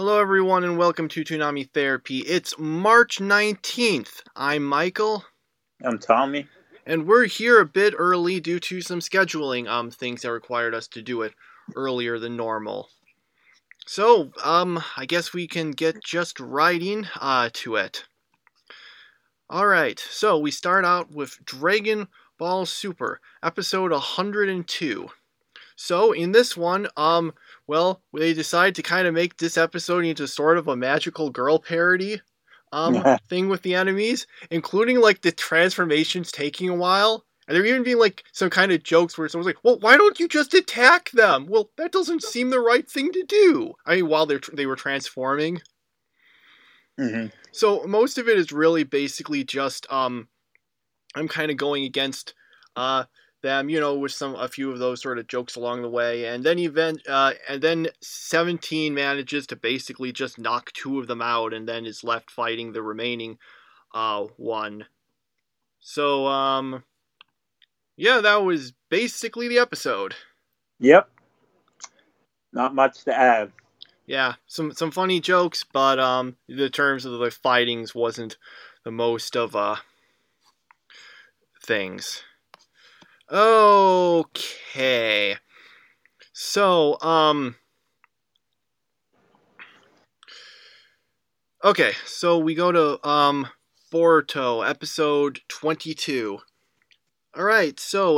Hello, everyone, and welcome to Toonami Therapy. It's March 19th. I'm Michael, I'm Tommy. and we're here a bit early due to some scheduling things that required us to do it earlier than normal. So, I guess we can get just right in to it. Alright, so we start out with Dragon Ball Super, episode 102. So, in this one, they decide to kind of make this episode into sort of a magical girl parody thing with the enemies, including like the transformations taking a while. And there even being like some kind of jokes where someone's like, "Well, why don't you just attack them?" Well, that doesn't seem the right thing to do. I mean, while they were transforming. Mm-hmm. So most of it is really basically just I'm kind of going against them, with a few of those sort of jokes along the way, and then 17 manages to basically just knock two of them out, and then is left fighting the remaining one. So yeah, that was basically the episode. Yep. Not much to add. Yeah, some funny jokes, but the terms of the fightings wasn't the most of things. Okay. So, okay, so we go to, Boruto, episode 22. Alright, so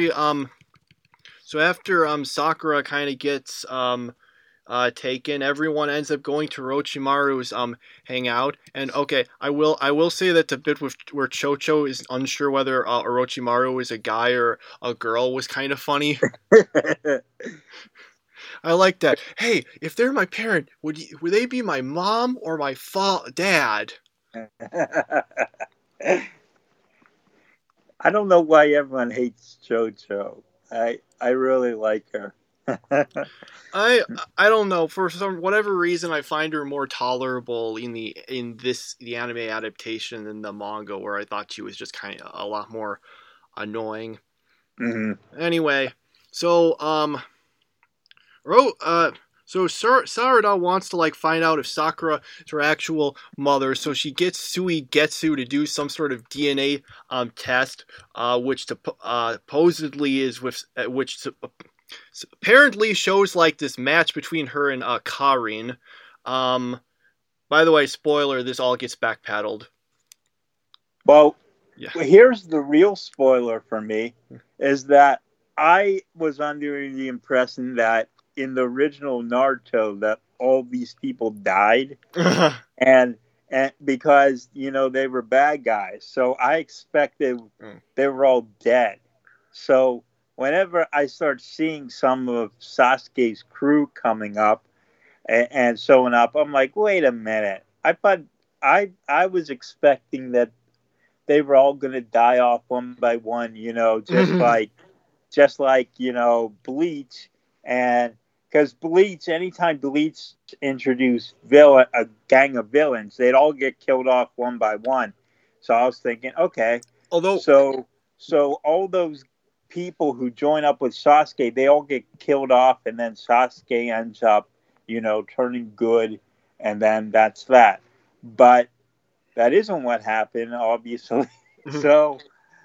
so after, Sakura kind of gets, taken, everyone ends up going to Orochimaru's hangout. And okay, I will say that the bit where Chocho is unsure whether Orochimaru is a guy or a girl was kind of funny. I like that. Hey, if they're my parent, would they be my mom or my dad? I don't know why everyone hates JoJo. I really like her. I don't know, for whatever reason I find her more tolerable in the anime adaptation than the manga, where I thought she was just kind of a lot more annoying. Mm-hmm. Anyway, so Sarada wants to find out if Sakura is her actual mother, so she gets Suigetsu to do some sort of DNA test, which supposedly is which apparently shows this match between her and Karin. By the way, spoiler: this all gets backpedaled. Well, yeah. Here's the real spoiler for me: is that I was under the impression that in the original Naruto that all these people died, and because they were bad guys, so I expected they were all dead. So whenever I start seeing some of Sasuke's crew coming up and showing up, I'm like, wait a minute. I was expecting that they were all going to die off one by one, just like Bleach. And because Bleach, anytime Bleach introduced a gang of villains, they'd all get killed off one by one. So I was thinking, okay, so all those people who join up with Sasuke, they all get killed off, and then Sasuke ends up, turning good, and then that's that. But that isn't what happened, obviously. So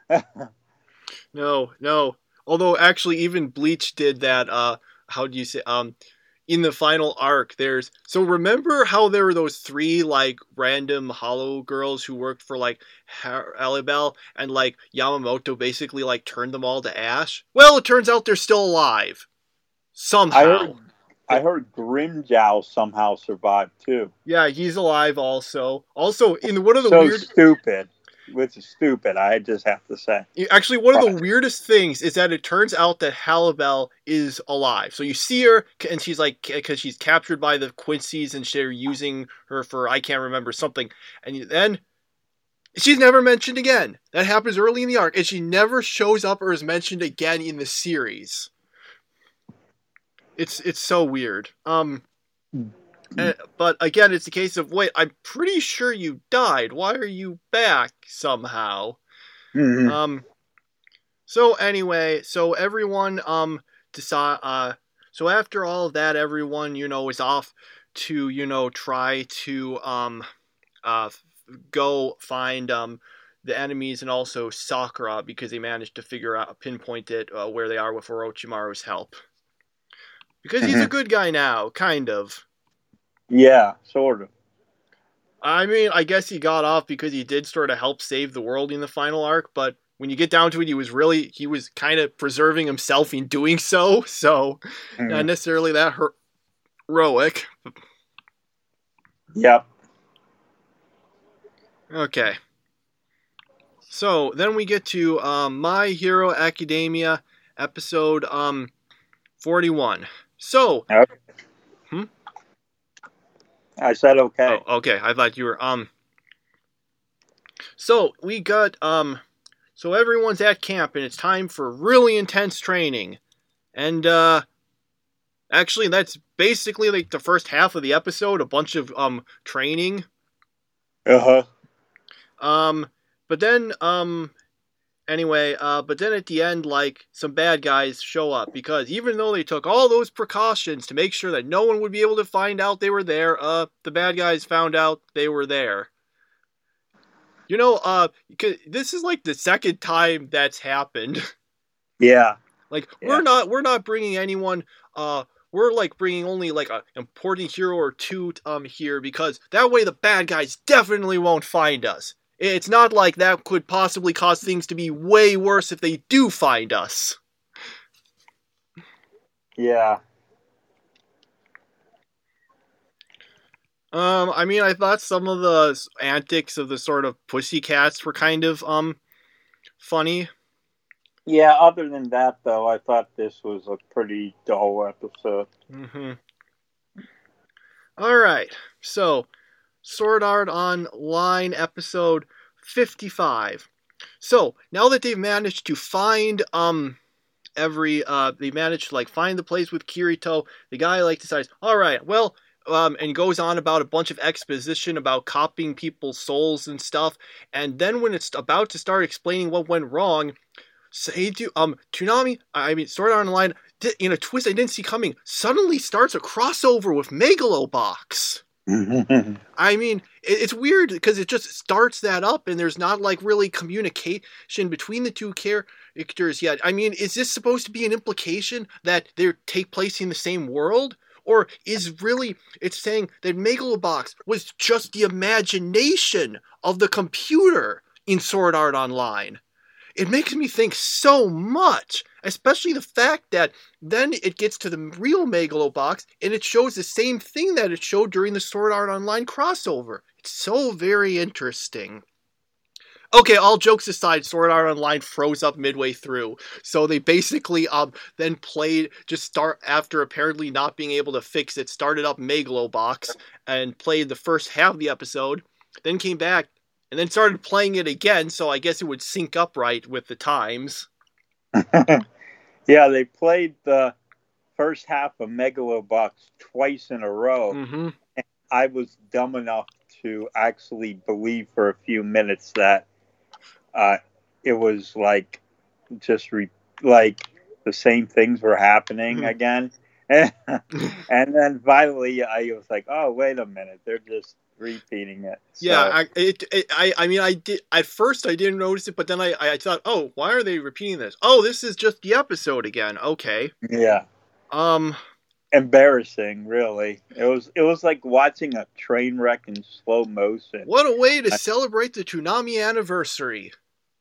no. Although actually, even Bleach did that. How do you say? In the final arc, remember how there were those three random hollow girls who worked for Alibel, and Yamamoto basically turned them all to ash? Well, it turns out they're still alive somehow. I heard Grimjow somehow survived too. Yeah, he's alive also. Also, in one of the weird stupid. Which is stupid, I just have to say. Actually, one of the weirdest things is that it turns out that Halibel is alive. So you see her, and she's because she's captured by the Quincy's, and they're using her for, I can't remember, something. And then she's never mentioned again. That happens early in the arc, and she never shows up or is mentioned again in the series. It's so weird. But again, it's a case of, wait, I'm pretty sure you died. Why are you back somehow? Mm-hmm. So anyway, so everyone decide. So after all of that, everyone is off to, try to go find the enemies and also Sakura, because they managed to pinpoint it where they are with Orochimaru's help. Because he's a good guy now, kind of. Yeah, sort of. I mean, I guess he got off because he did sort of help save the world in the final arc, but when you get down to it, he was kind of preserving himself in doing so, not necessarily that heroic. Yep. Okay. So, then we get to My Hero Academia, episode 41. So... Okay. I said okay. Oh, okay. I thought you were... So, we got... So everyone's at camp, and it's time for really intense training. And, actually, that's basically, like, the first half of the episode, a bunch of, training. Uh-huh. But then, but then at the end, like, some bad guys show up, because even though they took all those precautions to make sure that no one would be able to find out they were there, the bad guys found out they were there. This is like the second time that's happened. Yeah. We're not bringing anyone, we're like bringing only like an important hero or two here, because that way the bad guys definitely won't find us. It's not like that could possibly cause things to be way worse if they do find us. Yeah. I mean, I thought some of the antics of the sort of pussycats were kind of, funny. Yeah, other than that, though, I thought this was a pretty dull episode. Mm-hmm. Alright, so, Sword Art Online episode 55. So, now that they've managed to find, they managed to, like, find the place with Kirito, the guy, like, decides, alright, well... and goes on about a bunch of exposition about copying people's souls and stuff, and then when it's about to start explaining what went wrong, Toonami, Sword Art Online, in a twist I didn't see coming, suddenly starts a crossover with Megalobox. I mean, it's weird because it just starts that up, and there's not like really communication between the two characters yet. I mean, is this supposed to be an implication that they take place in the same world? Or is really, it's saying that Megalobox was just the imagination of the computer in Sword Art Online? It makes me think so much, especially the fact that then it gets to the real Megalobox and it shows the same thing that it showed during the Sword Art Online crossover. It's so very interesting. Okay, all jokes aside, Sword Art Online froze up midway through. So they basically then after apparently not being able to fix it, started up Megalobox and played the first half of the episode, then came back, and then started playing it again, so I guess it would sync up right with the times. Yeah, they played the first half of Megalobox twice in a row. Mm-hmm. And I was dumb enough to actually believe for a few minutes that it was like like the same things were happening again. And then finally I was like, oh, wait a minute, they're just repeating it. So, yeah, I did at first I didn't notice it, but then I thought, oh, why are they repeating this? Oh, this is just the episode again. Okay. Yeah. Embarrassing, really. It was like watching a train wreck in slow motion. What a way to celebrate the Toonami anniversary.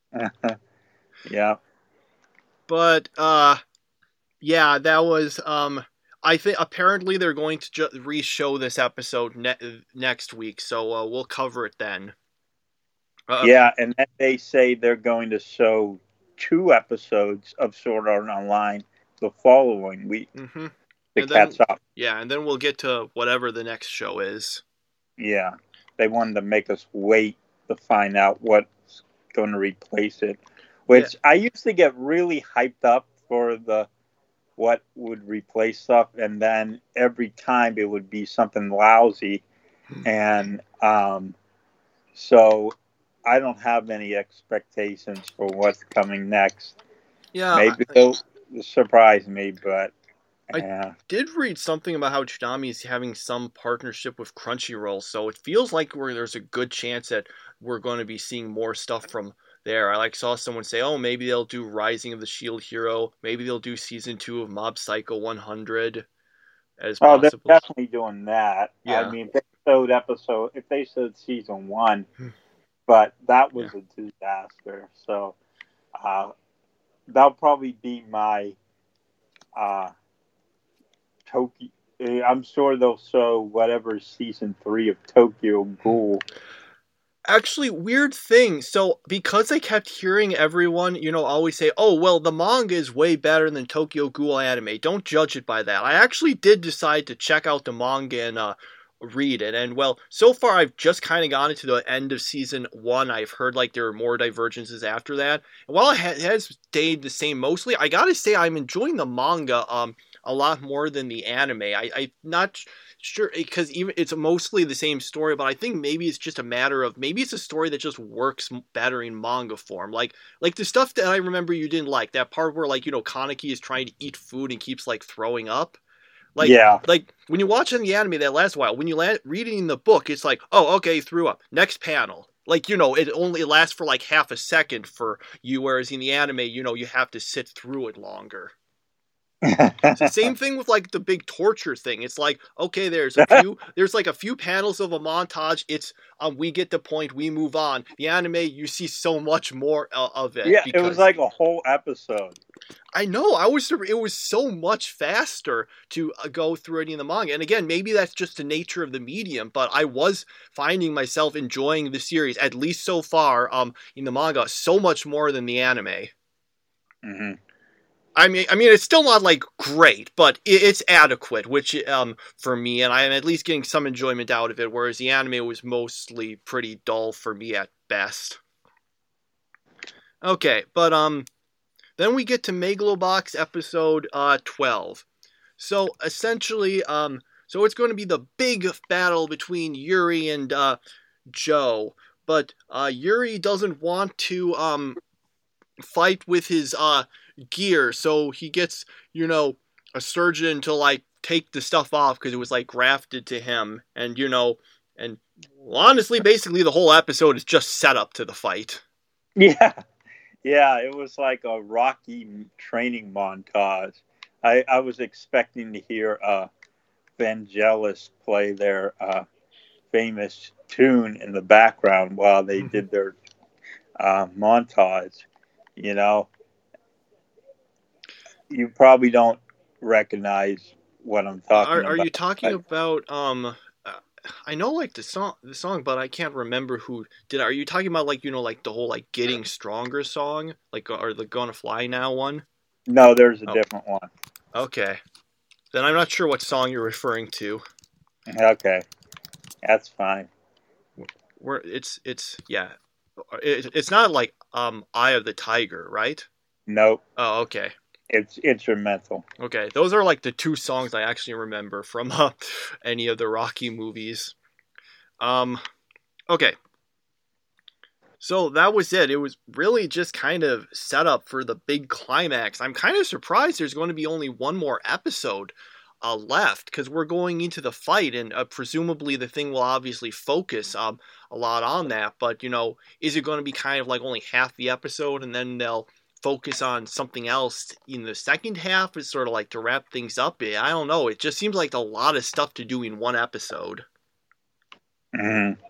Yeah. But yeah, that was I think apparently they're going to re-show this episode next week, so we'll cover it then. Yeah, and then they say they're going to show 2 episodes of Sword Art Online the following week. Mm-hmm. To catch up. Yeah, and then we'll get to whatever the next show is. Yeah, they wanted to make us wait to find out what's going to replace it. Which I used to get really hyped up for what would replace stuff, and then every time it would be something lousy. And so I don't have any expectations for what's coming next. Yeah, maybe they'll surprise me, but I did read something about how Toonami is having some partnership with Crunchyroll, so it feels like there's a good chance that we're going to be seeing more stuff from there. I saw someone say, "Oh, maybe they'll do Rising of the Shield Hero. Maybe they'll do season 2 of Mob Psycho 100 as possible." Oh, they're definitely doing that. Yeah. I mean, if they showed season 1, but that was a disaster. So that'll probably be my Tokyo. I'm sure they'll show whatever season 3 of Tokyo Ghoul. Actually, weird thing. So, because I kept hearing everyone, always say, "Oh, well, the manga is way better than Tokyo Ghoul anime. Don't judge it by that." I actually did decide to check out the manga and read it. And, well, so far I've just kind of gotten to the end of season 1. I've heard, there are more divergences after that. And while it has stayed the same mostly, I gotta say I'm enjoying the manga a lot more than the anime. I'm not sure, because even it's mostly the same story, but I think maybe it's just a matter of, maybe it's a story that just works better in manga form. Like the stuff that I remember you didn't like, that part where, Kaneki is trying to eat food and keeps, throwing up. When you watch in the anime that lasts a while, when you read it in the book, it's like, oh, okay, he threw up. Next panel. It only lasts for, half a second for you, whereas in the anime, you have to sit through it longer. Same thing with the big torture thing. It's like, okay, there's a few panels of a montage. It's we get the point, we move on. The anime, you see so much more of it. Yeah, it was like a whole episode. I know. It was so much faster to go through it in the manga. And again, maybe that's just the nature of the medium, but I was finding myself enjoying the series, at least so far, in the manga, so much more than the anime. Mm-hmm. I mean, it's still not great, but it's adequate, which for me, and I am at least getting some enjoyment out of it. Whereas the anime was mostly pretty dull for me at best. Okay, but then we get to Megalobox episode 12. So essentially, so it's going to be the big battle between Yuri and Joe, but Yuri doesn't want to fight with his gear, so he gets a surgeon to take the stuff off because it was grafted to him, and honestly, basically the whole episode is just set up to the fight. Yeah, it was like a Rocky training montage. I was expecting to hear Vangelis play their famous tune in the background while they did their montage. You probably don't recognize what I'm talking about. Are you talking about I know the song, but I can't remember who did it. Are you talking about the whole Getting Stronger song, or the Gonna Fly Now one? No, there's a different one. Okay, then I'm not sure what song you're referring to. Okay, that's fine. It's not Eye of the Tiger, right? Nope. Oh, okay. It's instrumental. Okay, those are the 2 songs I actually remember from any of the Rocky movies. Okay. So that was it. It was really just kind of set up for the big climax. I'm kind of surprised there's going to be only one more episode left, because we're going into the fight, and presumably the thing will obviously focus a lot on that. But, is it going to be kind of only half the episode, and then they'll focus on something else in the second half? Is sort of to wrap things up? I don't know. It just seems like a lot of stuff to do in one episode. Mm-hmm.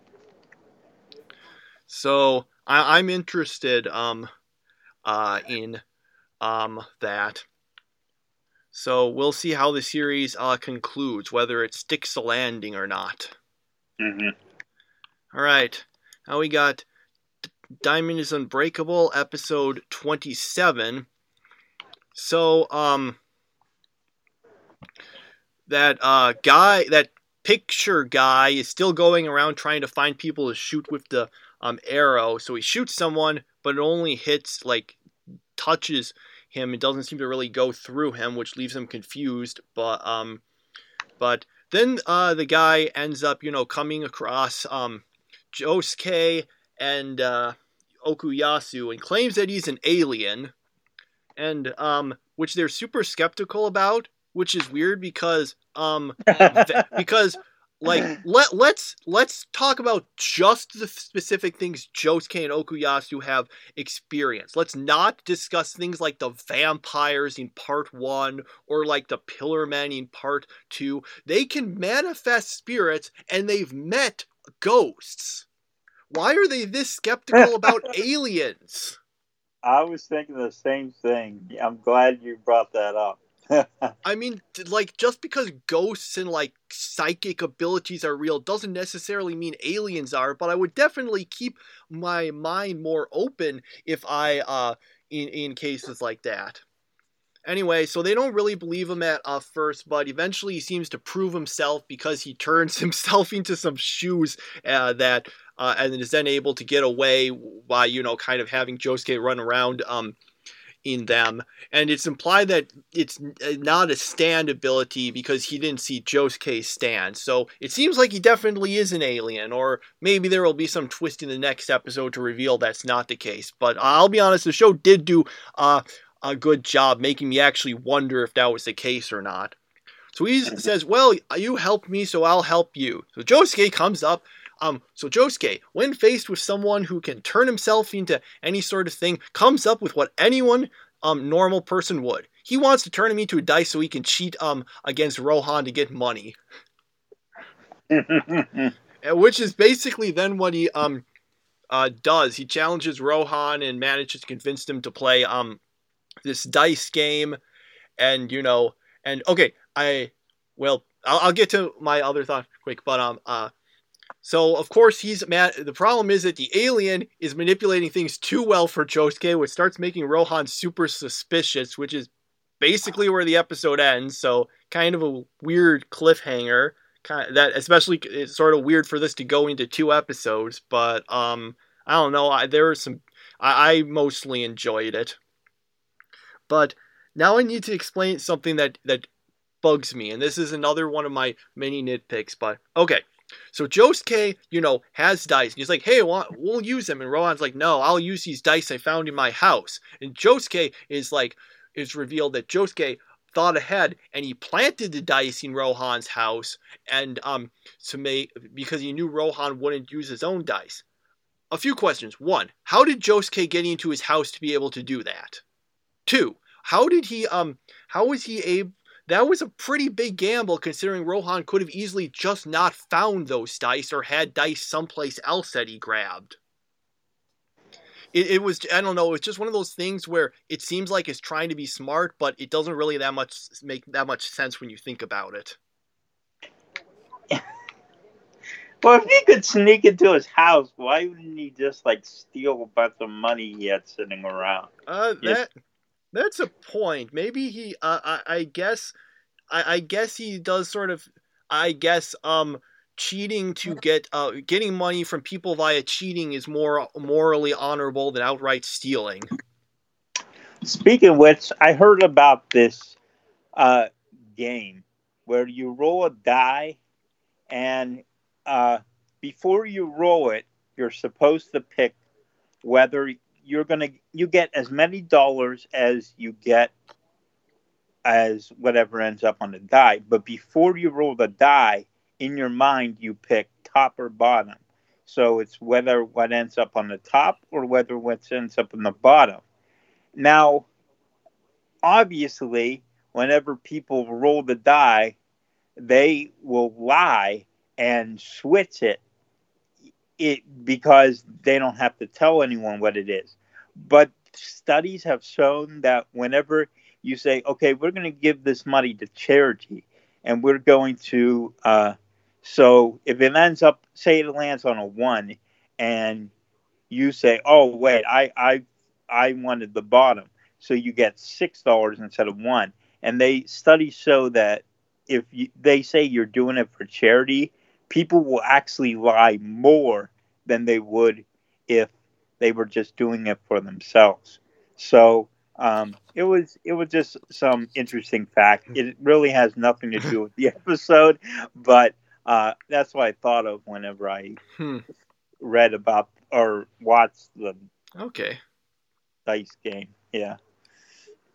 So I'm interested in that. So we'll see how the series concludes, whether it sticks a landing or not. Mm-hmm. All right. Now we got Diamond is Unbreakable, episode 27. So, that picture guy is still going around trying to find people to shoot with the arrow. So he shoots someone, but it only hits, touches him. It doesn't seem to really go through him, which leaves him confused. But then the guy ends up, coming across Josuke and Okuyasu, and claims that he's an alien, and which they're super skeptical about, which is weird because because like let's talk about just the specific things Josuke and Okuyasu have experienced. Let's not discuss things like the vampires in part 1 or like the pillar men in part 2. They can manifest spirits and they've met ghosts. Why are they this skeptical about aliens? I was thinking the same thing. I'm glad you brought that up. I mean, like, just because ghosts and, like, psychic abilities are real doesn't necessarily mean aliens are, but I would definitely keep my mind more open if in cases like that. Anyway, so they don't really believe him at first, but eventually he seems to prove himself because he turns himself into some shoes and is then able to get away by, kind of having Josuke run around, in them, and it's implied that it's not a stand ability because he didn't see Josuke stand. So it seems like he definitely is an alien, or maybe there will be some twist in the next episode to reveal that's not the case. But I'll be honest, the show did do a good job making me actually wonder if that was the case or not. So he says, well, you helped me, so I'll help you. So Josuke comes up. So Josuke, when faced with someone who can turn himself into any sort of thing, comes up with what anyone normal person would. He wants to turn him into a dice so he can cheat against Rohan to get money. Which is basically then what he does. He challenges Rohan and manages to convince him to play this dice game, and okay, I'll get to my other thought quick, but so, of course, he's mad. The problem is that the alien is manipulating things too well for Josuke, which starts making Rohan super suspicious, which is basically where the episode ends. So, kind of a weird cliffhanger. That especially it's sort of weird for this to go into 2 episodes, but I don't know. There were some. I mostly enjoyed it, but now I need to explain something that bugs me, and this is another one of my many nitpicks. But okay. So Josuke, has dice. And he's like, hey, we'll use them. And Rohan's like, no, I'll use these dice I found in my house. And Josuke it's revealed that Josuke thought ahead and he planted the dice in Rohan's house and because he knew Rohan wouldn't use his own dice. A few questions. 1, how did Josuke get into his house to be able to do that? 2, how was he able... That was a pretty big gamble considering Rohan could have easily just not found those dice or had dice someplace else that he grabbed. It was, I don't know, it's just one of those things where it seems like it's trying to be smart, but it doesn't really make that much sense when you think about it. Well, if he could sneak into his house, why wouldn't he just steal a bunch of money he had sitting around? That's a point. Maybe he, I guess he does sort of, cheating to getting money from people via cheating is more morally honorable than outright stealing. Speaking of which, I heard about this game where you roll a die, and before you roll it, you're supposed to pick whether you get as many dollars as you get as whatever ends up on the die. But before you roll the die, in your mind, you pick top or bottom. So it's whether what ends up on the top or whether what ends up on the bottom. Now, obviously, whenever people roll the die, they will lie and switch it because they don't have to tell anyone what it is. But studies have shown that whenever you say, okay, we're going to give this money to charity, and we're going to, so if it ends up, say it lands on a 1, and you say, oh, wait, I wanted the bottom, so you get $6 instead of 1. And studies show that if they say you're doing it for charity, people will actually lie more than they would if they were just doing it for themselves. So it was just some interesting fact. It really has nothing to do with the episode, but that's what I thought of whenever I read about or watched the dice game. Yeah.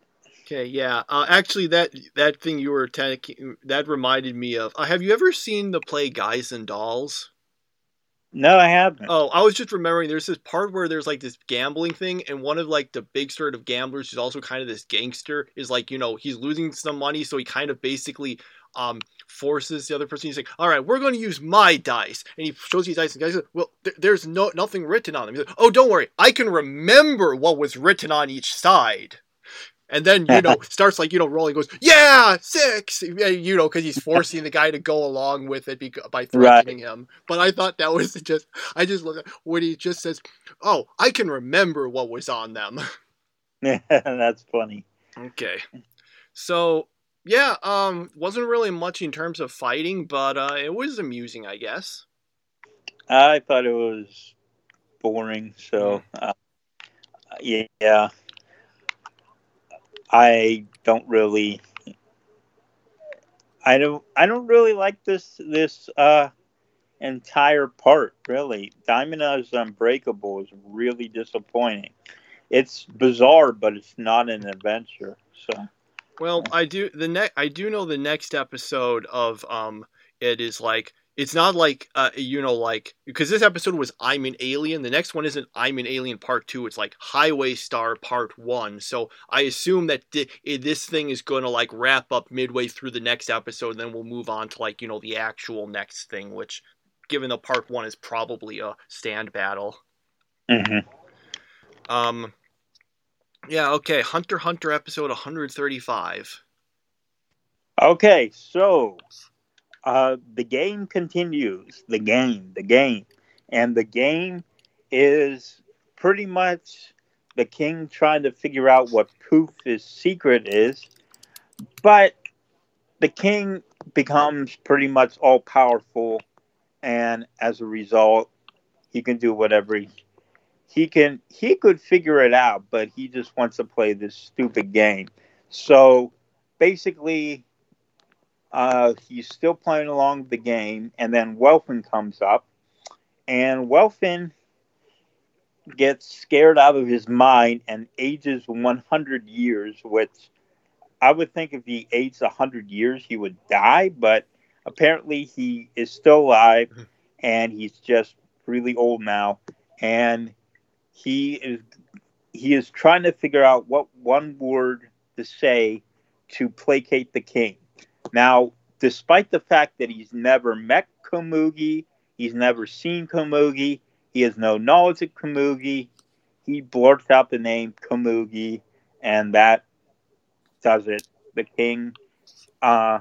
Okay, yeah. Actually, that thing you were that reminded me of. Have you ever seen the play Guys and Dolls? No, I haven't. Oh, I was just remembering. There's this part where there's like this gambling thing, and one of like the big sort of gamblers, who's also kind of this gangster, is like he's losing some money, so he kind of basically forces the other person. He's like, "All right, we're going to use my dice," and he shows these dice, and the guy says, "Well, there's nothing written on them." He's like, "Oh, don't worry, I can remember what was written on each side." And then, starts like, rolling, goes, yeah, 6, because he's forcing the guy to go along with it by threatening him. But I thought that was I just look at when he just says, oh, I can remember what was on them. Yeah, that's funny. Okay. So, yeah, wasn't really much in terms of fighting, but it was amusing, I guess. I thought it was boring, so, yeah. I don't really like this entire part, really. Diamond is Unbreakable is really disappointing. It's bizarre, but it's not an adventure. So, well, I do know the next episode of it is like, it's not like because this episode was I'm an Alien. The next one isn't I'm an Alien Part 2. It's like Highway Star Part 1. So I assume that this thing is going to like wrap up midway through the next episode, and then we'll move on to like the actual next thing, which, given the Part 1 is probably a stand battle. Mm-hmm. Yeah, okay. Hunter x Hunter episode 135. Okay, so the game continues. The game. And the game is pretty much the king trying to figure out what Poof's secret is. But the king becomes pretty much all powerful, and as a result, he can do whatever he could figure it out, but he just wants to play this stupid game. So basically, he's still playing along the game, and then Welfin comes up, and Welfin gets scared out of his mind and ages 100 years, which I would think if he aged 100 years, he would die, but apparently he is still alive, and he's just really old now, and he is trying to figure out what one word to say to placate the king. Now, despite the fact that he's never met Komugi, he's never seen Komugi, he has no knowledge of Komugi, he blurts out the name Komugi, and that does it. The king, I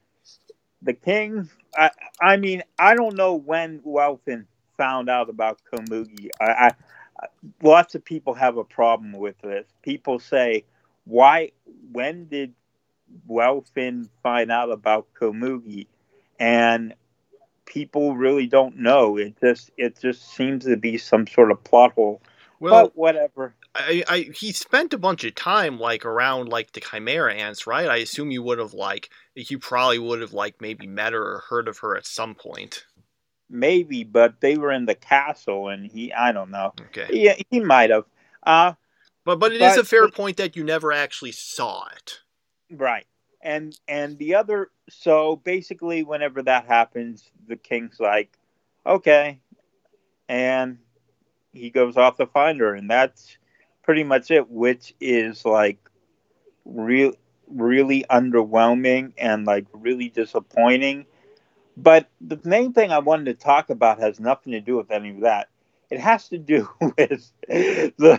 mean, I don't know when Welfin found out about Komugi. Lots of people have a problem with this. People say, when did Welfin find out about Komugi? And people really don't know. It just seems to be some sort of plot hole. Well, but whatever. He spent a bunch of time like around like the Chimera ants, right? I assume he probably would have like maybe met her or heard of her at some point. Maybe, but they were in the castle, and I don't know. Okay. Yeah, he might have. But it is a fair point that you never actually saw it. Right. And the other, so basically whenever that happens, the king's like, okay. And he goes off to find her, and that's pretty much it, which is like really underwhelming and like really disappointing. But the main thing I wanted to talk about has nothing to do with any of that. It has to do with the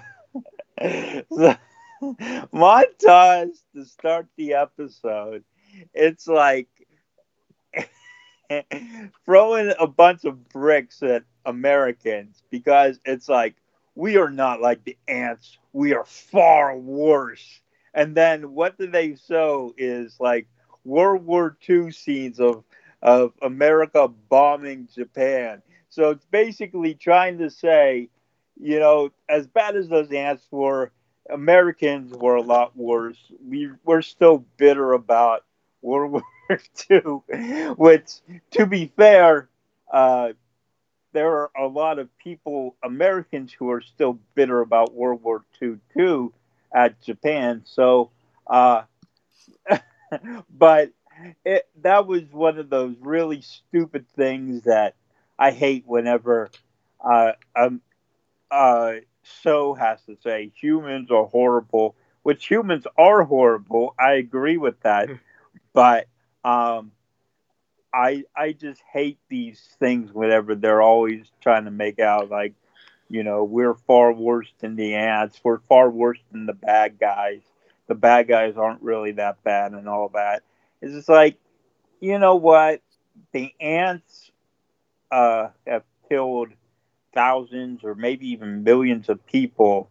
montage to start the episode. It's like throwing a bunch of bricks at Americans, because it's like, we are not like the ants. We are far worse. And then what do they show is like World War II scenes of America bombing Japan. So it's basically trying to say, as bad as those ants were, Americans were a lot worse. We're still bitter about World War II, which, to be fair, there are a lot of people, Americans, who are still bitter about World War II too at Japan. So Uh, but that was one of those really stupid things that I hate whenever a show has to say humans are horrible, which humans are horrible. I agree with that, but I just hate these things whenever they're always trying to make out like, we're far worse than the ants. We're far worse than the bad guys. The bad guys aren't really that bad and all that. It's just like, you know what? The ants have killed thousands or maybe even millions of people.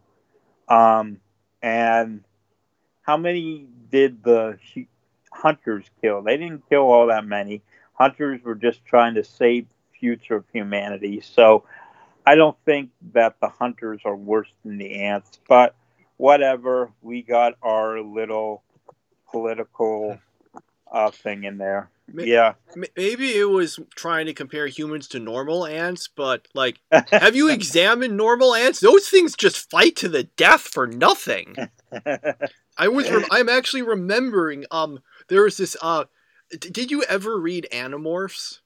And how many did the hunters kill? They didn't kill all that many. Hunters were just trying to save the future of humanity. So I don't think that the hunters are worse than the ants, but whatever. We got our little political thing in there. Yeah. Maybe it was trying to compare humans to normal ants, but, like, have you examined normal ants? Those things just fight to the death for nothing. I'm actually remembering, there was this, did you ever read Animorphs?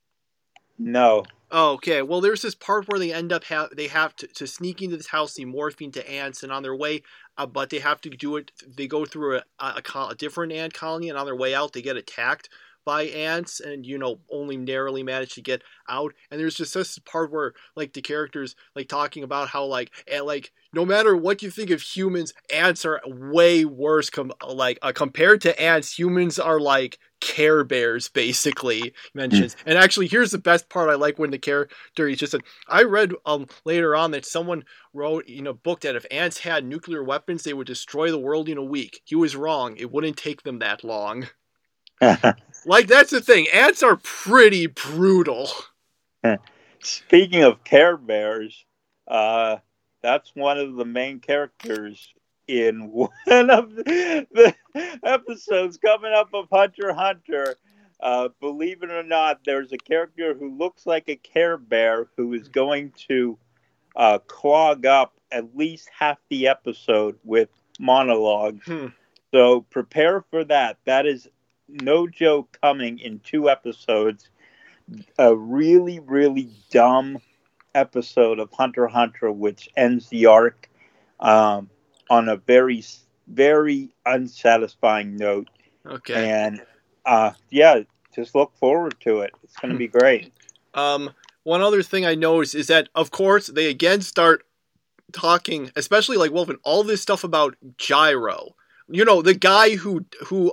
No. Oh, okay. Well, there's this part where they end up they have to sneak into this house, they morph into ants, and on their way, but they have to do it. They go through a different ant colony, and on their way out, they get attacked by ants, and only narrowly manage to get out. And there's just this part where like the characters like talking about how like no matter what you think of humans, ants are way worse. Compared to ants, humans are like Care Bears, basically mentions. And actually, here's the best part. I like when the character he just said, I read later on that someone wrote in a book that if ants had nuclear weapons, they would destroy the world in a week. He was wrong. It wouldn't take them that long. Like, that's the thing. Ants are pretty brutal. Speaking of Care Bears, that's one of the main characters in one of the episodes coming up of Hunter x Hunter. Believe it or not, there's a character who looks like a Care Bear who is going to clog up at least half the episode with monologues. So prepare for that. That is no joke coming in 2 episodes. A really, really dumb episode of Hunter x Hunter, which ends the arc on a very, very unsatisfying note. Okay. And just look forward to it. It's going to be great. One other thing I noticed is that, of course, they again start talking, especially like Wolfen, all this stuff about Gyro. The guy who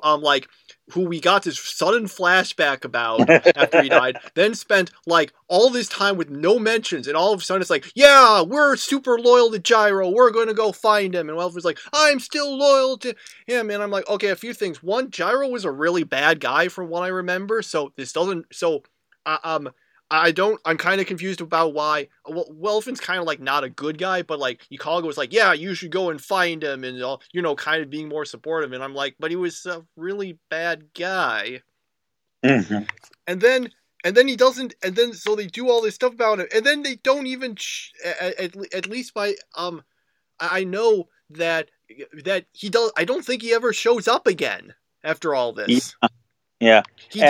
we got this sudden flashback about after he died, then spent like all this time with no mentions, and all of a sudden it's like, yeah, we're super loyal to Gyro, we're going to go find him, and Wolfen's like, I'm still loyal to him, and I'm like, okay, a few things. One, Gyro was a really bad guy from what I remember, so this doesn't, I'm kind of confused about why. Well, Welfin's kind of like not a good guy, but like Ikago was like, yeah, you should go and find him, and kind of being more supportive. And I'm like, but he was a really bad guy. Mm-hmm. And then he doesn't, and then so they do all this stuff about him, and then they don't even at least by I know that he does. I don't think he ever shows up again after all this. Yeah.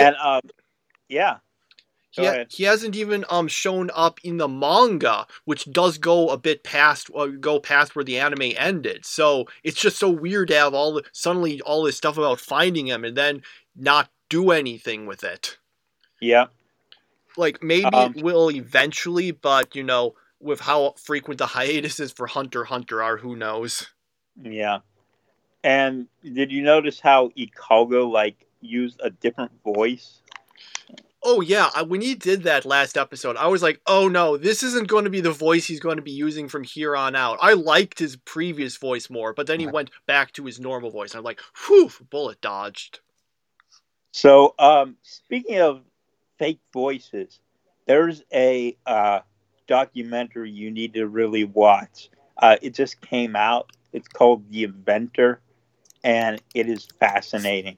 He hasn't even shown up in the manga, which does go a bit past where the anime ended. So it's just so weird to have suddenly all this stuff about finding him and then not do anything with it. Yeah. Like, maybe it will eventually, but with how frequent the hiatuses for Hunter x Hunter are, who knows? Yeah. And did you notice how Ikago used a different voice? Oh, yeah. When he did that last episode, I was like, oh, no, this isn't going to be the voice he's going to be using from here on out. I liked his previous voice more, but then he went back to his normal voice. I'm like, whew, bullet dodged. So, speaking of fake voices, there's a documentary you need to really watch. It just came out. It's called The Inventor, and it is fascinating.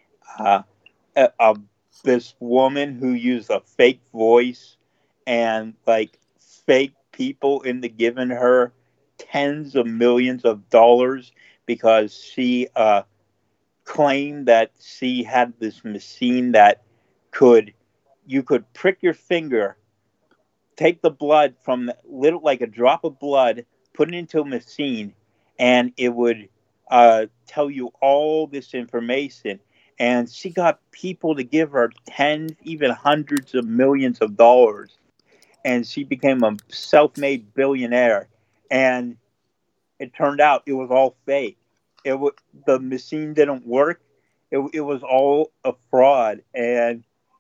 This woman who used a fake voice and fake people into giving her tens of millions of dollars because she claimed that she had this machine that you could prick your finger, take the blood from little, like a drop of blood, put it into a machine, and it would tell you all this information. And she got people to give her tens, even hundreds of millions of dollars, and she became a self-made billionaire. And it turned out it was all fake. The machine didn't work. It was all a fraud, and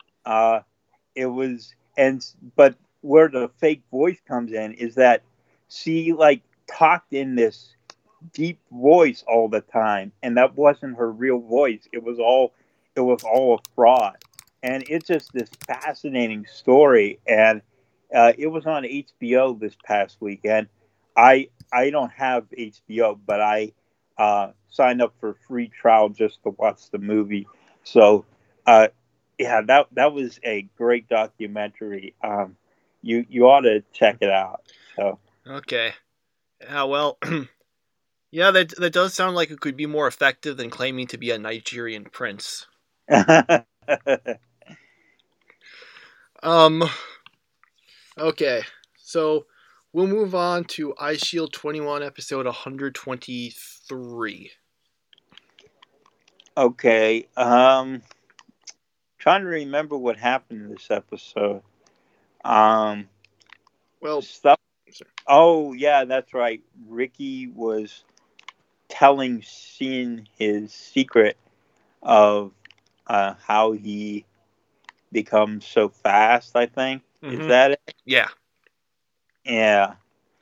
but where the fake voice comes in is that she like talked in this deep voice all the time, and that wasn't her real voice. It was all a fraud, and it's just this fascinating story. And it was on HBO this past weekend. I don't have HBO, but I signed up for a free trial just to watch the movie. So yeah, that was a great documentary. You ought to check it out. So okay, well, yeah, that does sound like it could be more effective than claiming to be a Nigerian prince. Okay, so we'll move on to Eyeshield 21, episode 123. Okay, trying to remember what happened in this episode. Well, stuff. Oh yeah, that's right. Ricky was telling Shin his secret of how he becomes so fast. I think is that it? Yeah. Yeah.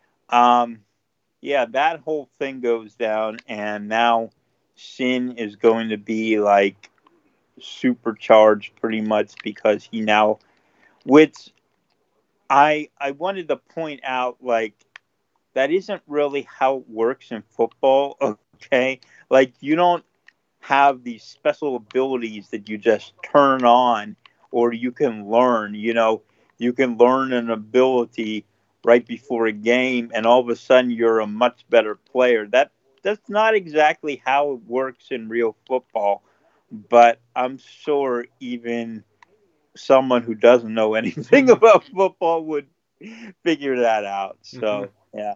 Yeah. That whole thing goes down, and now Shin is going to be like supercharged pretty much because he now, which I wanted to point out, like, that isn't really how it works in football, okay? Like, you don't have these special abilities that you just turn on or you can learn, you can learn an ability right before a game and all of a sudden you're a much better player. That's not exactly how it works in real football, but I'm sure even someone who doesn't know anything about football would figure that out. So, yeah.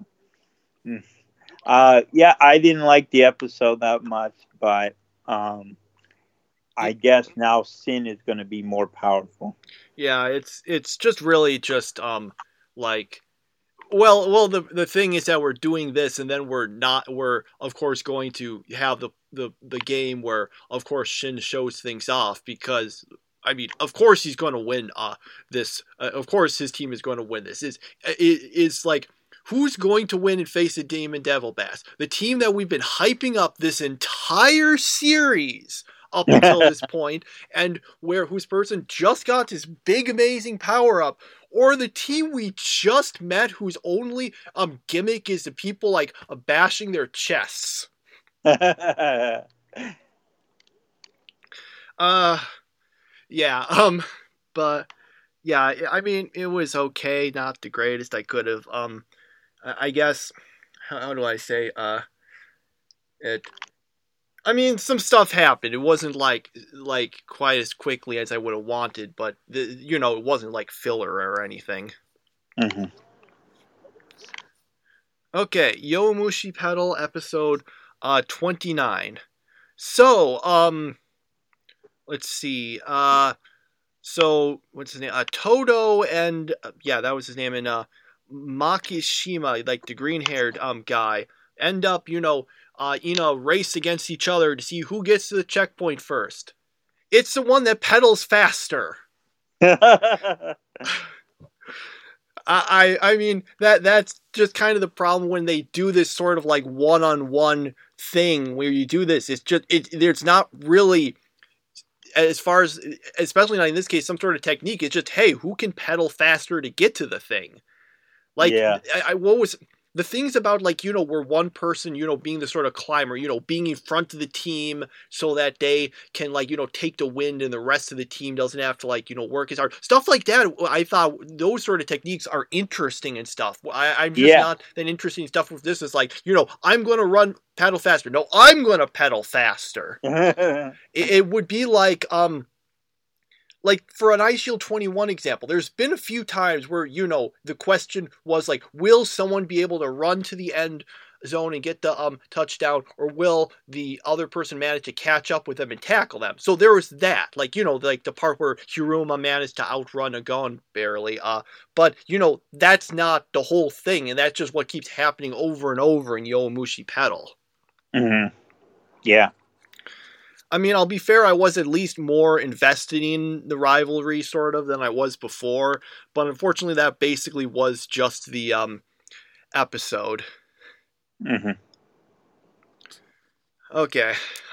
Yeah, I didn't like the episode that much, but I guess now Sin is going to be more powerful. Yeah, it's just really just like, well the thing is that we're doing this and then we're of course going to have the game where of course Shin shows things off, because I mean, of course he's going to win this. Of course his team is going to win this. It's like, who's going to win and face a Demon Devil Bass? The team that we've been hyping up this entire series up until this point, and whose person just got this big amazing power up, or the team we just met whose only gimmick is the people like bashing their chests. Yeah, but yeah, I mean, it was okay, not the greatest. I could have, I guess, how do I say, I mean, some stuff happened. It wasn't like quite as quickly as I would have wanted, but it wasn't like filler or anything. Mm-hmm. Okay, Yowamushi Pedal episode 29. So, let's see. So what's his name? Todo and yeah, that was his name. And Makishima, like the green-haired guy, end up race against each other to see who gets to the checkpoint first. It's the one that pedals faster. I mean that's just kind of the problem when they do this sort of like one-on-one thing where you do this. It's just there's not really, as far as, especially not in this case, some sort of technique. It's just, hey, who can pedal faster to get to the thing? Like, yeah. the things about, like, where one person, being the sort of climber, being in front of the team so that they can, like, take the wind and the rest of the team doesn't have to, like, work as hard. Stuff like that, I thought those sort of techniques are interesting and stuff. I'm just not that interesting stuff with this. Is like, I'm going to pedal faster. No, I'm going to pedal faster. it would be like for an Ice Shield 21 example, there's been a few times where, the question was like, will someone be able to run to the end zone and get the touchdown, or will the other person manage to catch up with them and tackle them? So there was that, like, like the part where Hiruma managed to outrun a gun barely, but that's not the whole thing, and that's just what keeps happening over and over in Yowamushi Pedal. Yeah. I mean, I'll be fair, I was at least more invested in the rivalry, sort of, than I was before, but unfortunately that basically was just the episode. Okay.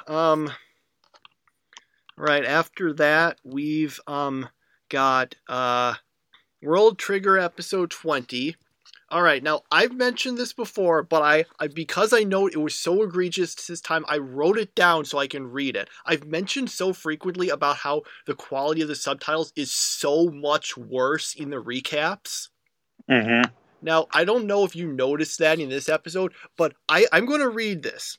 Right, after that, we've got World Trigger episode 20. All right, now I've mentioned this before, but I because I know it was so egregious this time, I wrote it down so I can read it. I've mentioned so frequently about how the quality of the subtitles is so much worse in the recaps. Now, I don't know if you noticed that in this episode, but I'm going to read this.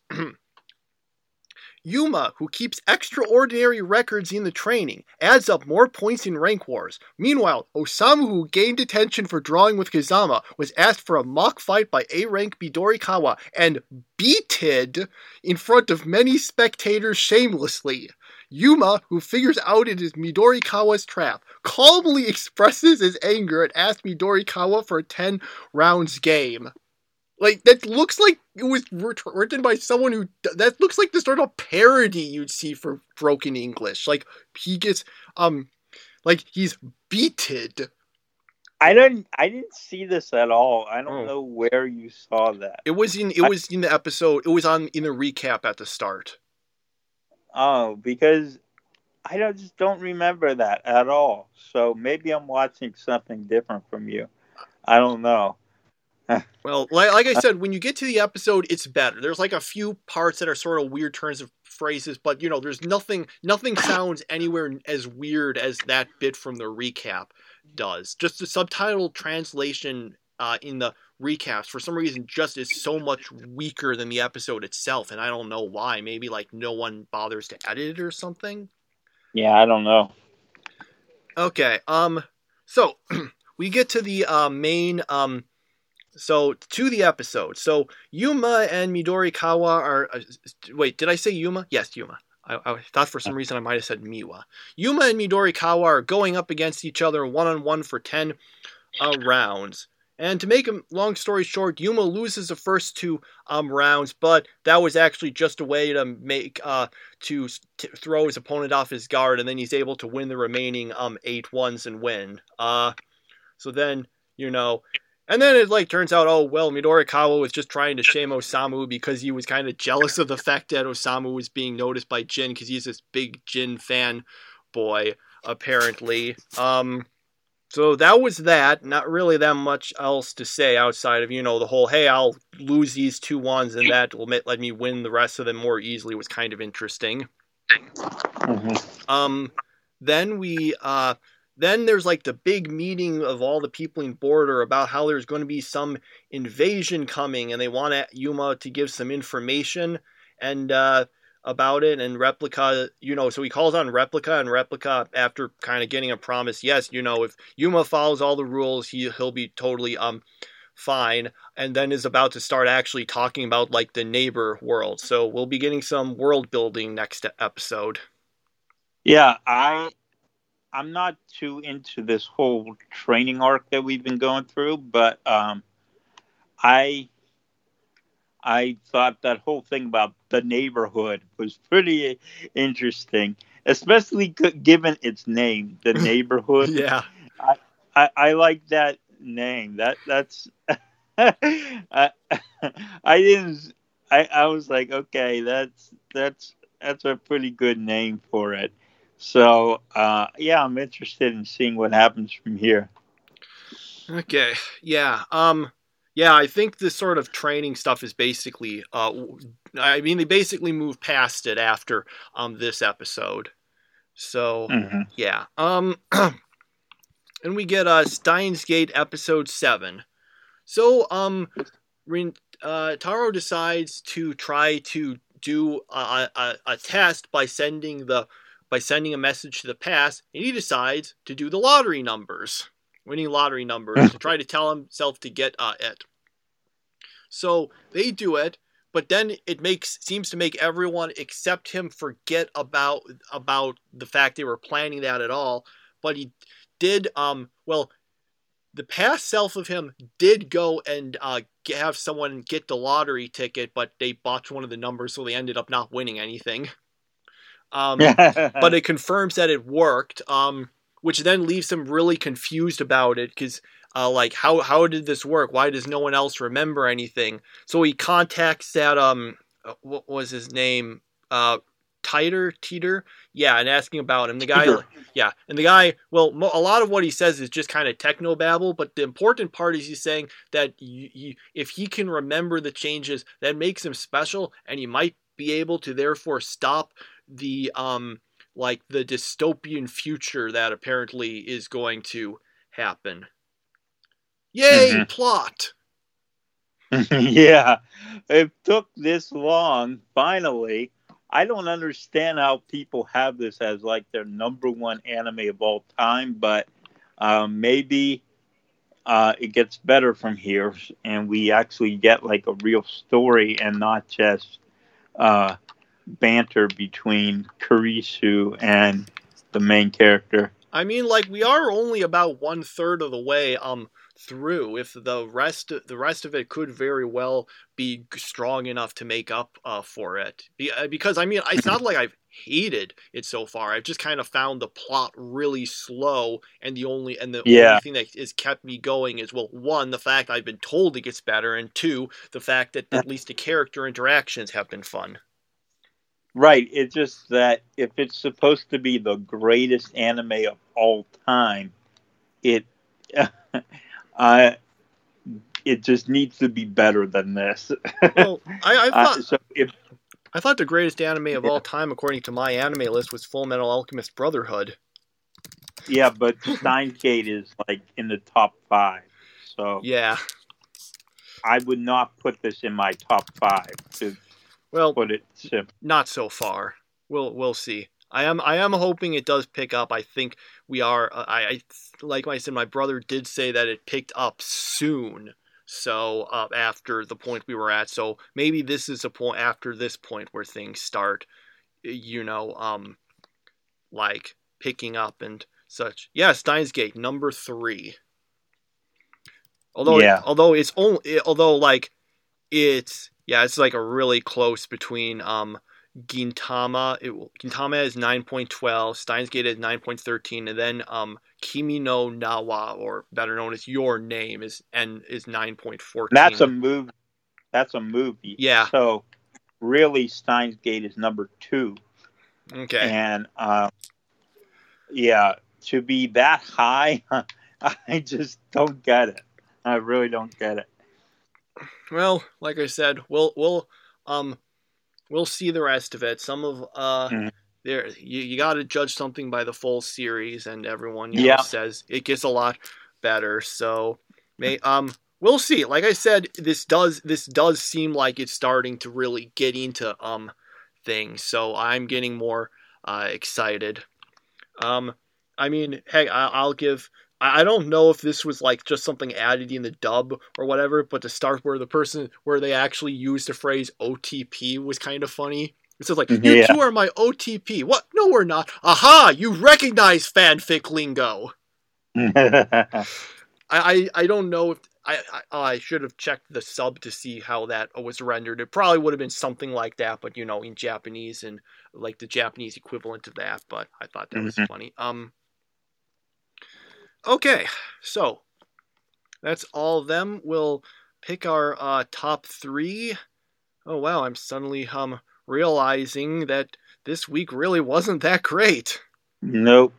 Yuma, who keeps extraordinary records in the training, adds up more points in rank wars. Meanwhile, Osamu, who gained attention for drawing with Kazama, was asked for a mock fight by A-rank Midorikawa and beated in front of many spectators shamelessly. Yuma, who figures out it is Midorikawa's trap, calmly expresses his anger and asks Midorikawa for a 10 rounds game. Like, that looks like it was written by someone who... That looks like the sort of parody you'd see for broken English. Like, he gets, like, he's beated. I didn't see this at all. I don't know where you saw that. It was in the episode. It was in the recap at the start. Oh, because I just don't remember that at all. So maybe I'm watching something different from you. I don't know. Well, like I said, when you get to the episode, it's better. There's like a few parts that are sort of weird turns of phrases, but there's nothing sounds anywhere as weird as that bit from the recap does. Just the subtitle translation in the recaps, for some reason, just is so much weaker than the episode itself, and I don't know why. Maybe like no one bothers to edit it or something. Yeah, I don't know. Okay, so we get to the main So, to the episode. So, Yuma and Midorikawa are... wait, did I say Yuma? Yes, Yuma. I thought for some reason I might have said Miwa. Yuma and Midorikawa are going up against each other one-on-one for 10 rounds. And to make a long story short, Yuma loses the first 2 rounds, but that was actually just a way to make... to throw his opponent off his guard, and then he's able to win the remaining 8 ones and win. So then, And then it turns out, Midorikawa was just trying to shame Osamu because he was kind of jealous of the fact that Osamu was being noticed by Jin because he's this big Jin fan boy, apparently. So that was that. Not really that much else to say outside of, the whole, hey, I'll lose these 2 ones and that will let me win the rest of them more easily was kind of interesting. Then there's the big meeting of all the people in Border about how there's going to be some invasion coming, and they want Yuma to give some information and about it. And Replica, so he calls on Replica, and Replica, after kind of getting a promise, yes, if Yuma follows all the rules, he'll be totally fine. And then is about to start actually talking about the neighbor world. So we'll be getting some world building next episode. Yeah, I'm not too into this whole training arc that we've been going through, but I thought that whole thing about the neighborhood was pretty interesting, especially given its name, the neighborhood. Yeah, I like that name. That's I was like, okay, that's a pretty good name for it. So, I'm interested in seeing what happens from here. Okay, yeah. Yeah, I think this sort of training stuff is basically, they basically move past it after this episode. So, yeah. And we get Steins Gate episode 7. So, Taro decides to try to do a test by sending a message to the past, and he decides to do the lottery numbers. Winning lottery numbers to try to tell himself to get it. So they do it, but then it seems to make everyone except him forget about the fact they were planning that at all. But he did. The past self of him did go and have someone get the lottery ticket, but they botched one of the numbers, so they ended up not winning anything. But it confirms that it worked. Which then leaves him really confused about it, because how did this work? Why does no one else remember anything? So he contacts that what was his name? Teeter, yeah, and asking about him. The guy, well, a lot of what he says is just kind of technobabble, but the important part is he's saying that if he can remember the changes, that makes him special, and he might be able to therefore stop the the dystopian future that apparently is going to happen. Yay, plot! Yeah, it took this long, finally. I don't understand how people have this as like their number one anime of all time, but maybe it gets better from here, and we actually get like a real story and not just banter between Kurisu and the main character. I mean, we are only about 1/3 of the way through. If the rest of it could very well be strong enough to make up for it, because I mean, it's not like I've hated it so far. I've just kind of found the plot really slow, and the only thing that has kept me going is, well, one, the fact I've been told it gets better, and two, the fact that at least the character interactions have been fun. Right. It's just that if it's supposed to be the greatest anime of all time, it just needs to be better than this. Well, I thought the greatest anime of all time, according to my anime list, was Full Metal Alchemist Brotherhood. Yeah, but Steins Gate is like in the top 5. So yeah, I would not put this in my top 5. Put it simple. Not so far. We'll see. I am hoping it does pick up. I think we are. I like I said, my brother did say that it picked up soon. So after the point we were at, so maybe this is a point after this point where things start, picking up and such. Yeah, Steins Gate number 3. Although it's like a really close between Gintama. Gintama is 9.12, Steins Gate is 9.13, and then Kimi no Nawa, or better known as Your Name, is 9.14. That's a movie. Yeah. So really, Steins Gate is number 2. Okay. And to be that high, I just don't get it. I really don't get it. Well, like I said, we'll see the rest of it. Some of there you got to judge something by the full series, and everyone says it gets a lot better. So we'll see. Like I said, this does seem like it's starting to really get into things. So I'm getting more excited. I mean, hey, I'll give. I don't know if this was like just something added in the dub or whatever, but the start where they actually used the phrase OTP was kind of funny. It says you two are my OTP. What? No, we're not. Aha! You recognize fanfic lingo. I don't know if I should have checked the sub to see how that was rendered. It probably would have been something like that, but in Japanese and like the Japanese equivalent of that. But I thought that was funny. Okay, so that's all of them. We'll pick our top 3. Oh wow, I'm suddenly realizing that this week really wasn't that great. Nope.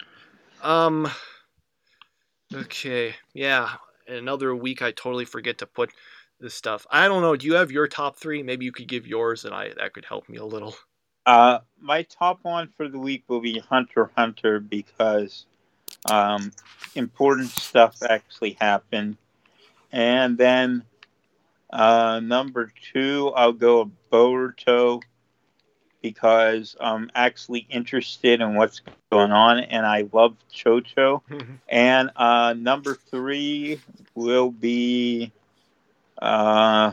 Okay, yeah. Another week I totally forget to put this stuff. I don't know. Do you have your top 3? Maybe you could give yours, and that could help me a little. My top one for the week will be Hunter x Hunter because important stuff actually happened. And then number 2, I'll go Boruto because I'm actually interested in what's going on, and I love Chocho. And number 3 will be, I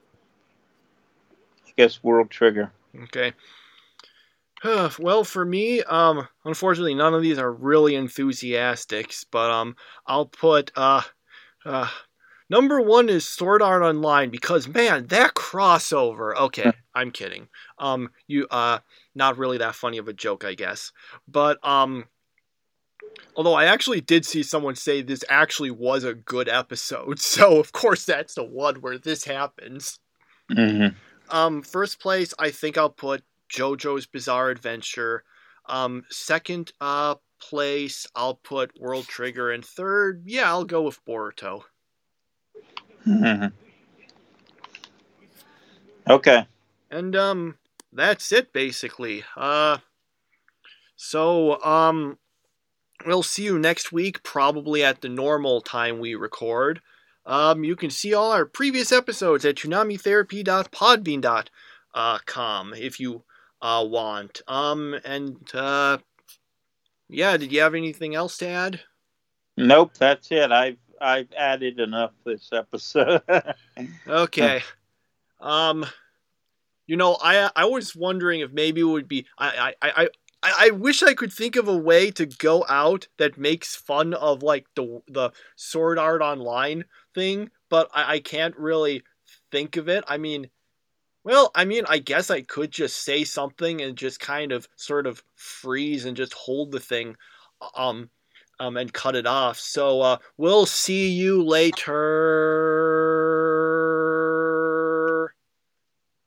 guess, World Trigger. Okay. Well, for me, unfortunately, none of these are really enthusiastic, but I'll put number 1 is Sword Art Online because, man, that crossover. Okay, I'm kidding. Not really that funny of a joke, I guess. But although I actually did see someone say this actually was a good episode, so of course that's the one where this happens. Mm-hmm. First place, I think I'll put JoJo's Bizarre Adventure. Second place, I'll put World Trigger, and third, yeah, I'll go with Boruto. Mm-hmm. Okay. And that's it basically. So we'll see you next week, probably at the normal time we record. You can see all our previous episodes at tsunamitherapy.podbean.com if you want. Yeah, did you have anything else to add? Nope, that's it. I've added enough this episode. Okay. I was wondering if maybe it would be I wish I could think of a way to go out that makes fun of like the Sword Art Online thing, but I can't really think of it. I guess I could just say something and just kind of sort of freeze and just hold the thing and cut it off. So we'll see you later.